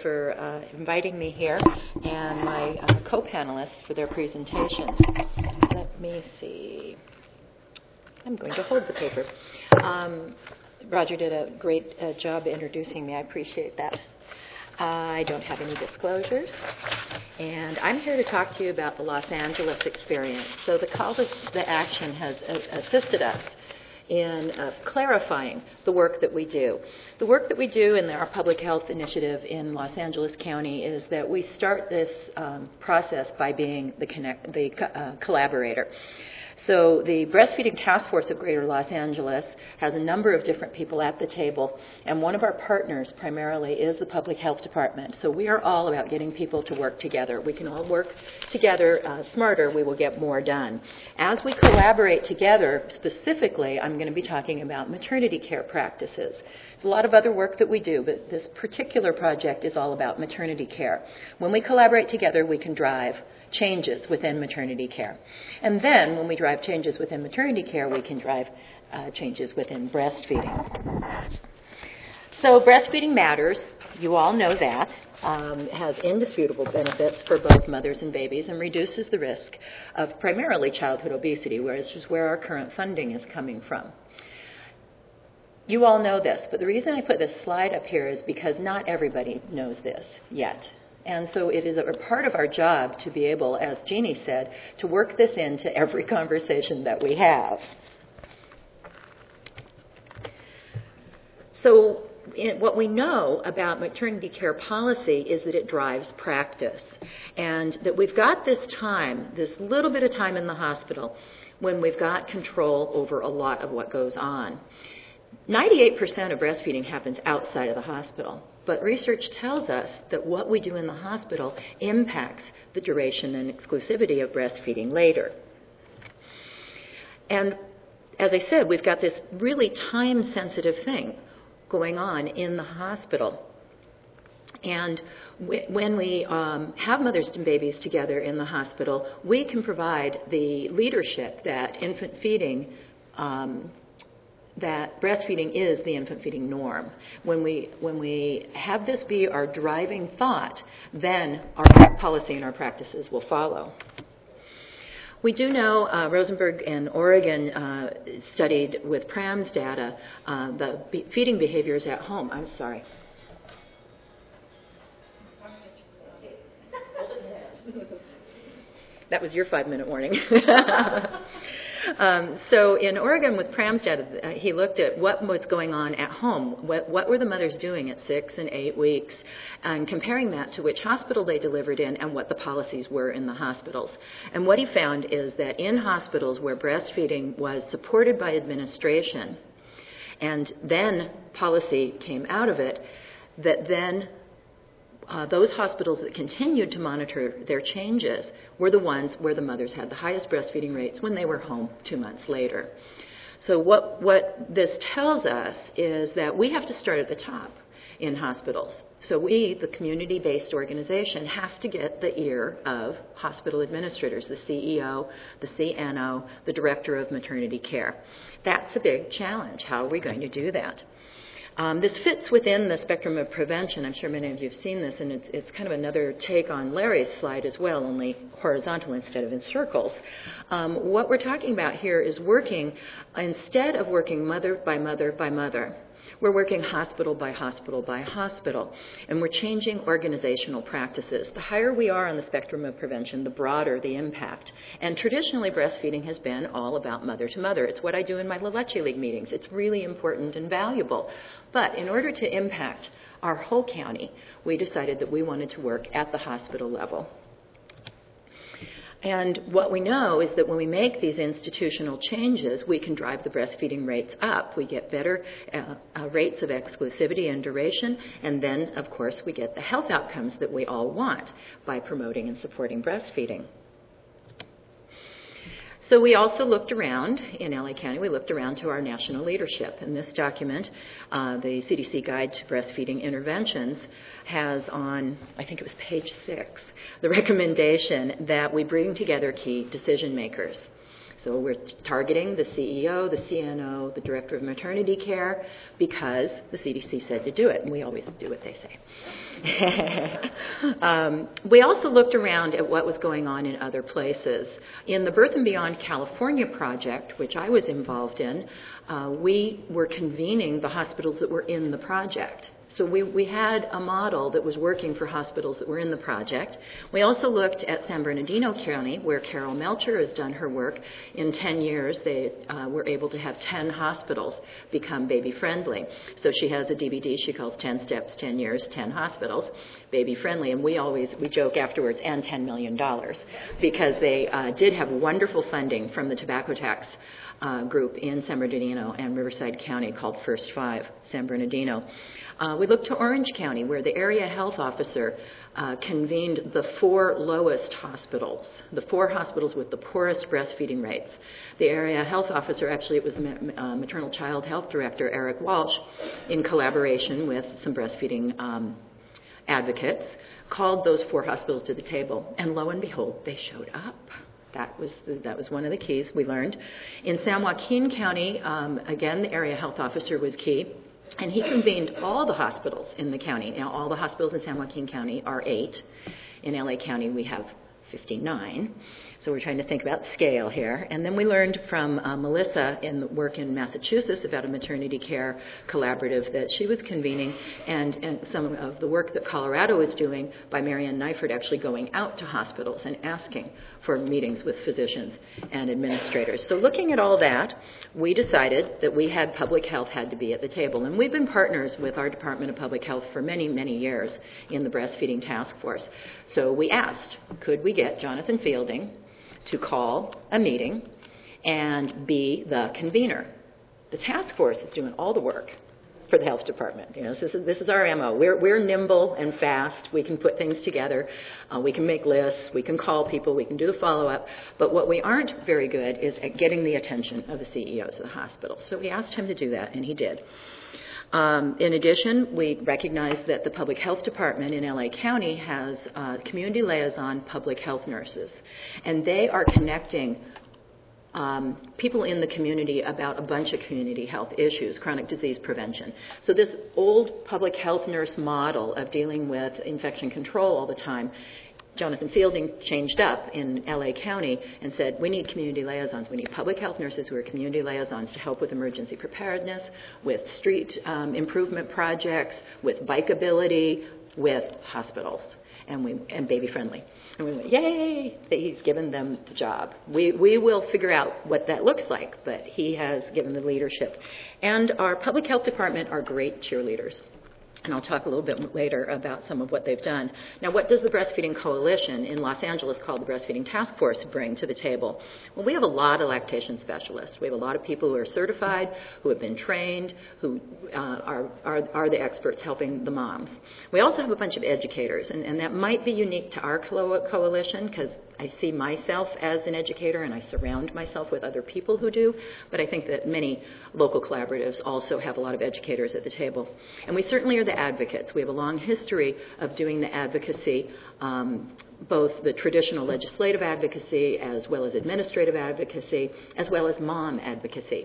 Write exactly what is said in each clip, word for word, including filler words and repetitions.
for uh, inviting me here and my uh, co-panelists for their presentations. Let me see. I'm going to hold the paper. Um, Roger did a great uh, job introducing me. I appreciate that. Uh, I don't have any disclosures. And I'm here to talk to you about the Los Angeles experience. So the Call to Action has uh, assisted us in uh, clarifying the work that we do. The work that we do in our public health initiative in Los Angeles County is that we start this um, process by being the, connect, the uh, collaborator. So the Breastfeeding Task Force of Greater Los Angeles has a number of different people at the table, and one of our partners primarily is the Public Health Department. So we are all about getting people to work together. We can all work together uh, smarter, we will get more done. As we collaborate together, specifically, I'm going to be talking about maternity care practices. There's a lot of other work that we do, but this particular project is all about maternity care. When we collaborate together, we can drive changes within maternity care. And then when we drive changes within maternity care, we can drive uh, changes within breastfeeding. So breastfeeding matters. You all know that. Um, it has indisputable benefits for both mothers and babies and reduces the risk of primarily childhood obesity, which is where our current funding is coming from. You all know this, but the reason I put this slide up here is because not everybody knows this yet. And so it is a part of our job to be able, as Jeannie said, to work this into every conversation that we have. So in, what we know about maternity care policy is that it drives practice, and that we've got this time, this little bit of time in the hospital, when we've got control over a lot of what goes on. ninety-eight percent of breastfeeding happens outside of the hospital. But research tells us that what we do in the hospital impacts the duration and exclusivity of breastfeeding later. And as I said, we've got this really time-sensitive thing going on in the hospital. And w- when we um, have mothers and babies together in the hospital, we can provide the leadership that infant feeding um, that breastfeeding is the infant feeding norm. When we when we have this be our driving thought, then our policy and our practices will follow. We do know uh, Rosenberg in Oregon uh, studied with PRAMS data uh, the be- feeding behaviors at home. I'm sorry. That was your five-minute warning. Um, so in Oregon with PRAMS data, uh, he looked at what was going on at home. What, what were the mothers doing at six and eight weeks, and comparing that to which hospital they delivered in and what the policies were in the hospitals. And what he found is that in hospitals where breastfeeding was supported by administration, and then policy came out of it, that then Uh, those hospitals that continued to monitor their changes were the ones where the mothers had the highest breastfeeding rates when they were home two months later. So what, what this tells us is that we have to start at the top in hospitals. So we, the community-based organization, have to get the ear of hospital administrators, the C E O, the C N O, the Director of Maternity Care. That's a big challenge. How are we going to do that? Um, this fits within the spectrum of prevention. I'm sure many of you have seen this, and it's, it's kind of another take on Larry's slide as well, only horizontal instead of in circles. Um, what we're talking about here is working, instead of working mother by mother by mother, we're working hospital by hospital by hospital, and we're changing organizational practices. The higher we are on the spectrum of prevention, the broader the impact. And traditionally, breastfeeding has been all about mother to mother. It's what I do in my La Leche League meetings. It's really important and valuable. But in order to impact our whole county, we decided that we wanted to work at the hospital level. And what we know is that when we make these institutional changes, we can drive the breastfeeding rates up. We get better uh, uh, rates of exclusivity and duration, and then, of course, we get the health outcomes that we all want by promoting and supporting breastfeeding. So we also looked around in L A County, we looked around to our national leadership. And this document, uh, the C D C Guide to Breastfeeding Interventions, has on, I think it was page six, the recommendation that we bring together key decision makers. So we're targeting the C E O, the C N O, the Director of Maternity Care, because the C D C said to do it, and we always do what they say. um, we also looked around at what was going on in other places. In the Birth and Beyond California project, which I was involved in, uh, we were convening the hospitals that were in the project. So we, we had a model that was working for hospitals that were in the project. We also looked at San Bernardino County, where Carol Melcher has done her work. In ten years, they uh, were able to have ten hospitals become baby-friendly. So she has a D V D she calls ten steps, ten years, ten hospitals, baby-friendly. And we always, we joke afterwards, and ten million dollars, because they uh, did have wonderful funding from the tobacco tax Uh, group in San Bernardino and Riverside County called First Five, San Bernardino. Uh, we looked to Orange County, where the area health officer uh, convened the four lowest hospitals, the four hospitals with the poorest breastfeeding rates. The area health officer, actually it was the uh, maternal child health director, Eric Walsh, in collaboration with some breastfeeding um, advocates, called those four hospitals to the table. And lo and behold, they showed up. That was the, that was one of the keys we learned. In San Joaquin County, um, again, the area health officer was key, and he convened all the hospitals in the county. Now, all the hospitals in San Joaquin County are eight. In L A County, we have fifty-nine. So we're trying to think about scale here. And then we learned from uh, Melissa in the work in Massachusetts about a maternity care collaborative that she was convening, and, and some of the work that Colorado is doing by Marianne Neifert, actually going out to hospitals and asking for meetings with physicians and administrators. So looking at all that, we decided that we had public health had to be at the table. And we've been partners with our Department of Public Health for many, many years in the breastfeeding task force. So we asked, could we get Jonathan Fielding to call a meeting and be the convener? The task force is doing all the work for the health department. You know, this is, this is our M O. We're, we're nimble and fast. We can put things together. Uh, we can make lists. We can call people. We can do the follow-up. But what we aren't very good is at getting the attention of the C E Os of the hospital. So we asked him to do that, and he did. Um, in addition, we recognize that the Public Health Department in L A County has uh, community liaison public health nurses, and they are connecting um, people in the community about a bunch of community health issues, chronic disease prevention. So this old public health nurse model of dealing with infection control all the time, Jonathan Fielding changed up in L A County and said, we need community liaisons. We need public health nurses who are community liaisons to help with emergency preparedness, with street um, improvement projects, with bikeability, with hospitals, and we and baby friendly. And we went, yay, that he's given them the job. We, we will figure out what that looks like, but he has given the leadership. And our public health department are great cheerleaders. And I'll talk a little bit later about some of what they've done. Now, what does the Breastfeeding Coalition in Los Angeles, called the Breastfeeding Task Force, bring to the table? Well, we have a lot of lactation specialists. We have a lot of people who are certified, who have been trained, who uh, are, are, are the experts helping the moms. We also have a bunch of educators, and, and that might be unique to our co- coalition, because I see myself as an educator and I surround myself with other people who do, but I think that many local collaboratives also have a lot of educators at the table. And we certainly are the advocates. We have a long history of doing the advocacy, um, both the traditional legislative advocacy as well as administrative advocacy, as well as mom advocacy.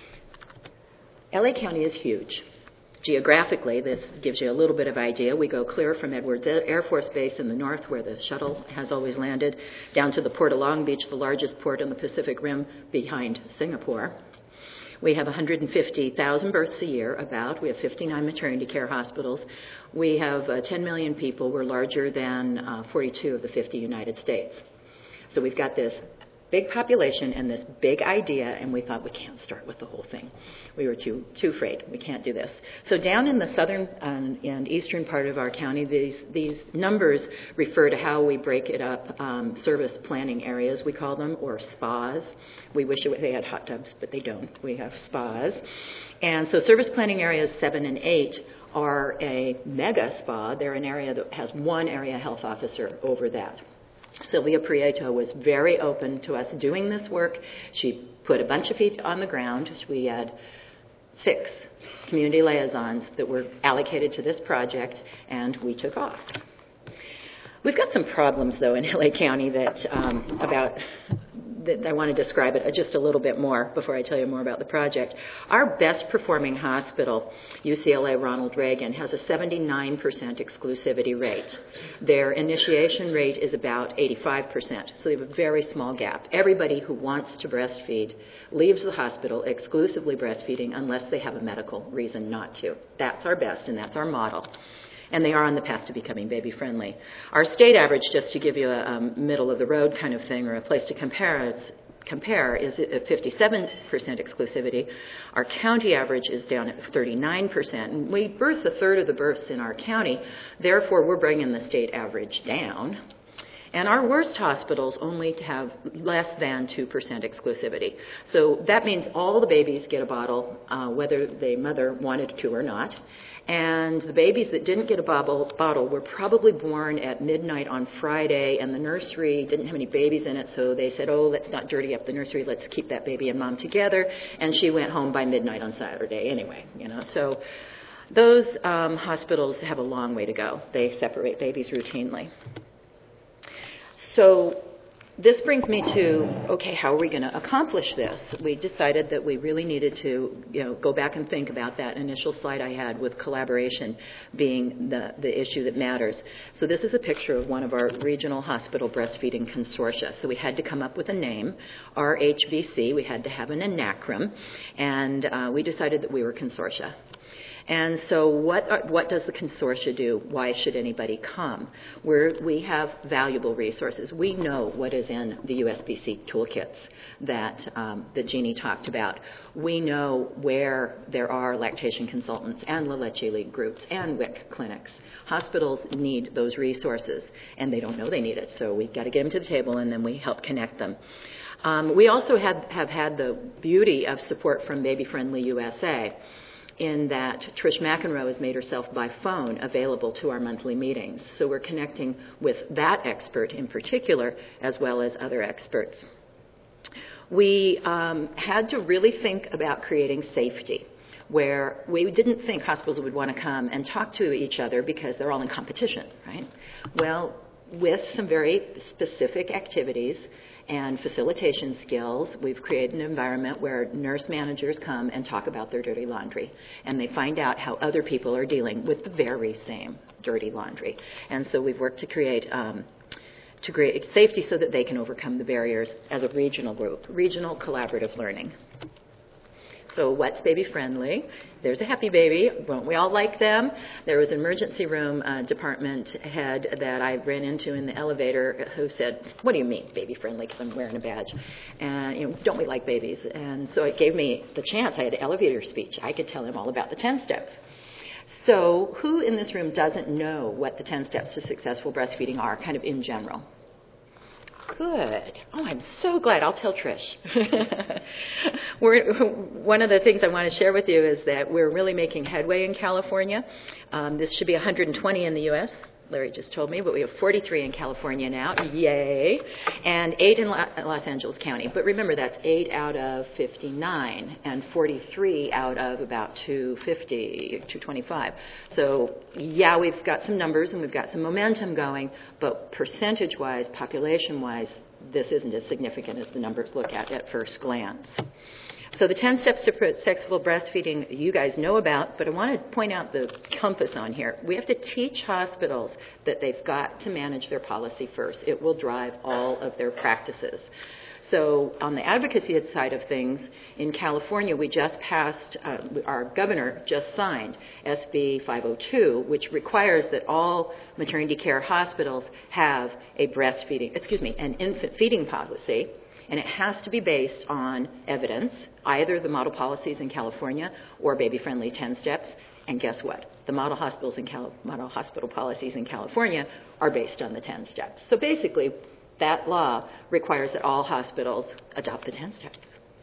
L A County is huge. Geographically, this gives you a little bit of idea. We go clear from Edwards Air Force Base in the north, where the shuttle has always landed, down to the Port of Long Beach, the largest port on the Pacific Rim behind Singapore. We have one hundred fifty thousand births a year, about. We have fifty-nine maternity care hospitals. We have uh, ten million people. We're larger than uh, forty-two of the fifty United States. So we've got this big population and this big idea, and we thought, we can't start with the whole thing. We were too too afraid. We can't do this. So down in the southern um, and eastern part of our county, these these numbers refer to how we break it up, um, service planning areas, we call them, or spas. We wish it, they had hot tubs, but they don't. We have spas. And so service planning areas seven and eight are a mega spa. They're an area that has one area health officer over that. Sylvia Prieto was very open to us doing this work. She put a bunch of feet on the ground. We had six community liaisons that were allocated to this project, and we took off. We've got some problems, though, in L A County that um, about that I want to describe it just a little bit more before I tell you more about the project. Our best performing hospital, U C L A Ronald Reagan, has a seventy-nine percent exclusivity rate. Their initiation rate is about eighty-five percent, so they have a very small gap. Everybody who wants to breastfeed leaves the hospital exclusively breastfeeding unless they have a medical reason not to. That's our best, and that's our model. And they are on the path to becoming baby-friendly. Our state average, just to give you a um, middle-of-the-road kind of thing or a place to compare, is, compare, is at fifty-seven percent exclusivity. Our county average is down at thirty-nine percent. And we birth a third of the births in our county. Therefore, we're bringing the state average down. And our worst hospitals only have less than two percent exclusivity. So that means all the babies get a bottle, uh, whether the mother wanted to or not. And the babies that didn't get a bottle, bottle were probably born at midnight on Friday, and the nursery didn't have any babies in it, so they said, oh, let's not dirty up the nursery, let's keep that baby and mom together. And she went home by midnight on Saturday anyway, you know. So those um, hospitals have a long way to go. They separate babies routinely. So this brings me to, okay, how are we going to accomplish this? We decided that we really needed to, you know, go back and think about that initial slide I had with collaboration being the, the issue that matters. So this is a picture of one of our regional hospital breastfeeding consortia. So we had to come up with a name, R H B C. We had to have an acronym, and uh, we decided that we were consortia. And so what are, what does the consortia do? Why should anybody come? We're, we have valuable resources. We know what is in the U S B C toolkits that, um, that Jeannie talked about. We know where there are lactation consultants and La Leche League groups and W I C clinics. Hospitals need those resources, and they don't know they need it. So we've got to get them to the table, and then we help connect them. Um, we also have, have had the beauty of support from Baby Friendly U S A, in that Trish McEnroe has made herself by phone available to our monthly meetings. So we're connecting with that expert in particular, as well as other experts. We um, had to really think about creating safety, where we didn't think hospitals would want to come and talk to each other because they're all in competition, right? Well, with some very specific activities and facilitation skills, we've created an environment where nurse managers come and talk about their dirty laundry, and they find out how other people are dealing with the very same dirty laundry. And so we've worked to create um, to create safety so that they can overcome the barriers as a regional group, regional collaborative learning. So what's baby friendly? There's a happy baby. Won't we all like them? There was an emergency room uh, department head that I ran into in the elevator who said, what do you mean baby friendly, because I'm wearing a badge? And, you know, don't we like babies? And so it gave me the chance. I had an elevator speech. I could tell him all about the ten steps. So who in this room doesn't know what the ten steps to successful breastfeeding are, kind of in general? Good. Oh, I'm so glad. I'll tell Trish. we're, one of the things I want to share with you is that we're really making headway in California. Um, this should be one hundred twenty in the U S Larry just told me, but we have forty-three in California now. Yay. And eight in Los Angeles County. But remember, that's eight out of fifty-nine and forty-three out of about two fifty, two twenty-five. So, yeah, we've got some numbers and we've got some momentum going, but percentage-wise, population-wise, this isn't as significant as the numbers look at at first glance. So the ten steps to successful breastfeeding you guys know about, but I want to point out the compass on here. We have to teach hospitals that they've got to manage their policy first. It will drive all of their practices. So on the advocacy side of things, in California, we just passed, uh, our governor just signed S B five oh two, which requires that all maternity care hospitals have a breastfeeding, excuse me, an infant feeding policy. And it has to be based on evidence, either the model policies in California or baby-friendly ten steps. And guess what? The model hospitals in Cali- model hospital policies in California are based on the ten steps. So basically, that law requires that all hospitals adopt the ten steps.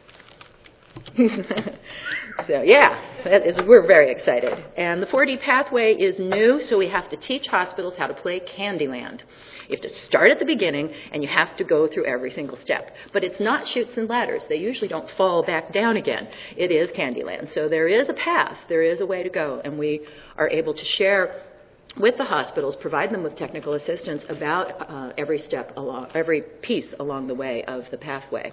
So yeah, that is, we're very excited. And the four D pathway is new, so we have to teach hospitals how to play Candyland. You have to start at the beginning, and you have to go through every single step. But it's not chutes and ladders. They usually don't fall back down again. It is Candyland. So there is a path. There is a way to go, and we are able to share with the hospitals, provide them with technical assistance about uh, every step along, every piece along the way of the pathway.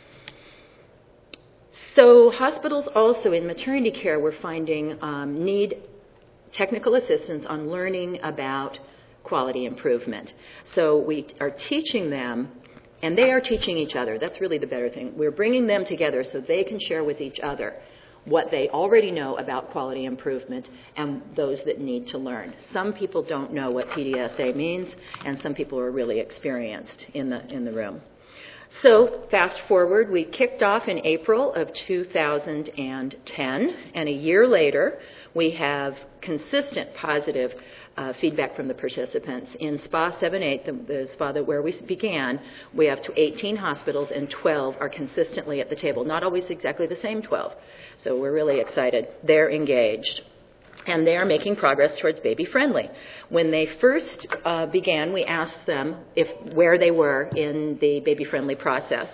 So hospitals also in maternity care, we're finding um, need technical assistance on learning about quality improvement. So we are teaching them, and they are teaching each other. That's really the better thing. We're bringing them together so they can share with each other what they already know about quality improvement and those that need to learn. Some people don't know what P D S A means, and some people are really experienced in the in the room. So fast forward, we kicked off in April of two thousand ten, and a year later, we have consistent positive uh, feedback from the participants. In SPA seven eight, the, the SPA that where we began, we have to eighteen hospitals, and twelve are consistently at the table. Not always exactly the same twelve. So we're really excited. They're engaged. And they are making progress towards baby-friendly. When they first uh, began, we asked them if where they were in the baby-friendly process.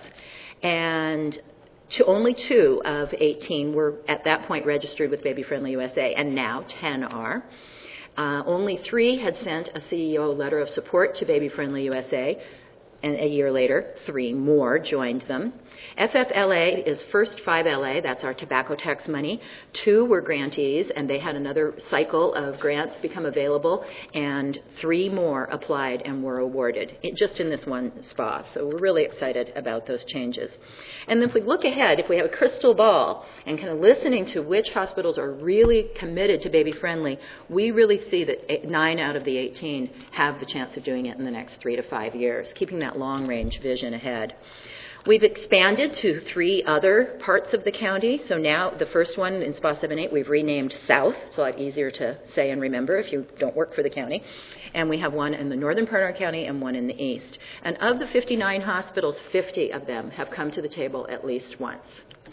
And to only two of eighteen were at that point registered with Baby-Friendly U S A, and now ten are. Uh, only three had sent a C E O letter of support to Baby-Friendly U S A, and a year later, three more joined them. F F L A is first five L A, that's our tobacco tax money. Two were grantees, and they had another cycle of grants become available, and three more applied and were awarded, it, just in this one SPA. So we're really excited about those changes. And if we look ahead, if we have a crystal ball and kind of listening to which hospitals are really committed to baby-friendly, we really see that eight, nine out of the eighteen have the chance of doing it in the next three to five years, keeping that long-range vision ahead. We've expanded to three other parts of the county. So now the first one in SPA seven eight, we've renamed South. It's a lot easier to say and remember if you don't work for the county. And we have one in the northern part of our county and one in the east. And of the fifty-nine hospitals, fifty of them have come to the table at least once.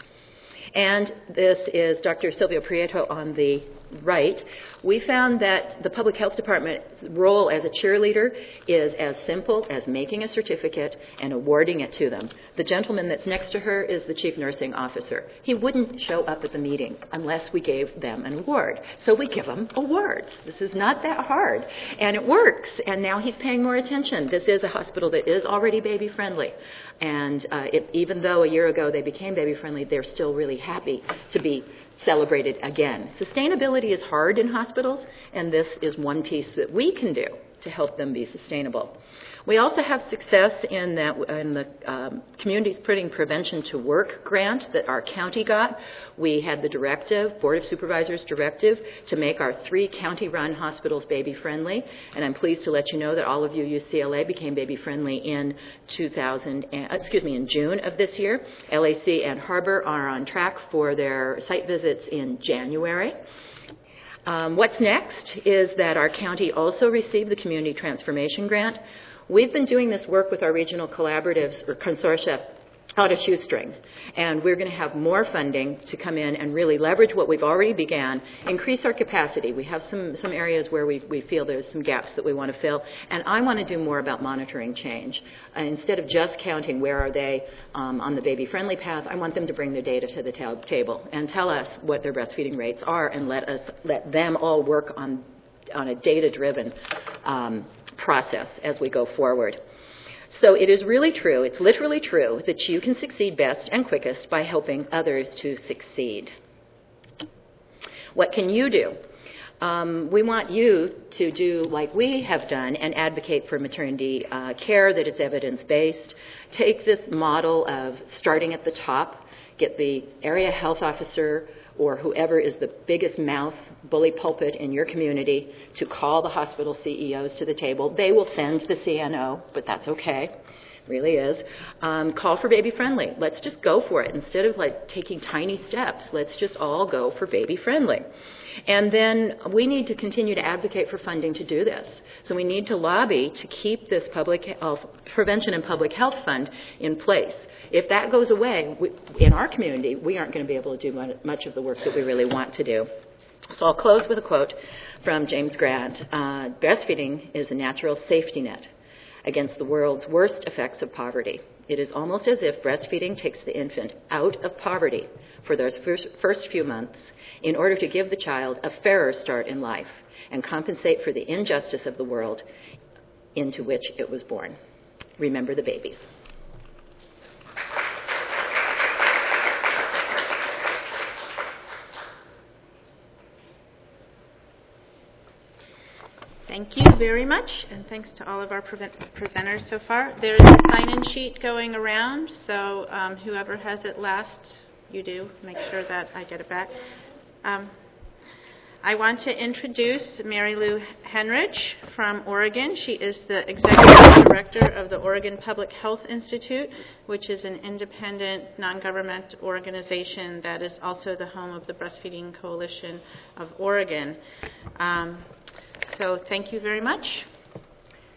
And this is Doctor Silvio Prieto on the right. We found that the public health department's role as a cheerleader is as simple as making a certificate and awarding it to them. The gentleman that's next to her is the chief nursing officer. He wouldn't show up at the meeting unless we gave them an award. So we give them awards. This is not that hard. And it works. And now he's paying more attention. This is a hospital that is already baby friendly. And uh, it, even though a year ago they became baby friendly, they're still really happy to be celebrated again. Sustainability is hard in hospitals, and this is one piece that we can do to help them be sustainable. We also have success in that in the um, Communities Putting Prevention to Work grant that our county got. We had the directive, Board of Supervisors directive, to make our three county-run hospitals baby-friendly, and I'm pleased to let you know that all of you U C L A became baby-friendly in two thousand, and, excuse me, in June of this year. L A C and Harbor are on track for their site visits in January. Um, what's next is that our county also received the Community Transformation Grant. We've been doing this work with our regional collaboratives or consortia out of shoestrings, and we're going to have more funding to come in and really leverage what we've already began, increase our capacity. We have some, some areas where we, we feel there's some gaps that we want to fill, and I want to do more about monitoring change. Uh, instead of just counting where are they um, on the baby-friendly path, I want them to bring their data to the ta- table and tell us what their breastfeeding rates are, and let us let them all work on, on a data-driven um, process as we go forward. So it is really true, it's literally true, that you can succeed best and quickest by helping others to succeed. What can you do? Um, we want you to do like we have done and advocate for maternity uh, care that is evidence-based. Take this model of starting at the top, get the area health officer or whoever is the biggest mouth, bully pulpit in your community to call the hospital C E Os to the table. They will send the C N O, but that's okay. It really is. Um, call for baby friendly. Let's just go for it. Instead of like taking tiny steps, let's just all go for baby friendly. And then we need to continue to advocate for funding to do this. So we need to lobby to keep this public health, prevention and public health fund in place. If that goes away, we, in our community, we aren't going to be able to do much of the work that we really want to do. So I'll close with a quote from James Grant. Uh, breastfeeding is a natural safety net. against the world's worst effects of poverty. It is almost as if breastfeeding takes the infant out of poverty for those first, first few months in order to give the child a fairer start in life and compensate for the injustice of the world into which it was born. Remember the babies. Thank you very much, and thanks to all of our pre- presenters so far. There is a sign-in sheet going around, so um, whoever has it last, you do. Make sure that I get it back. Um, I want to introduce Mary Lou Henrich from Oregon. She is the Executive Director of the Oregon Public Health Institute, which is an independent, non-government organization that is also the home of the Breastfeeding Coalition of Oregon. Um, So thank you very much.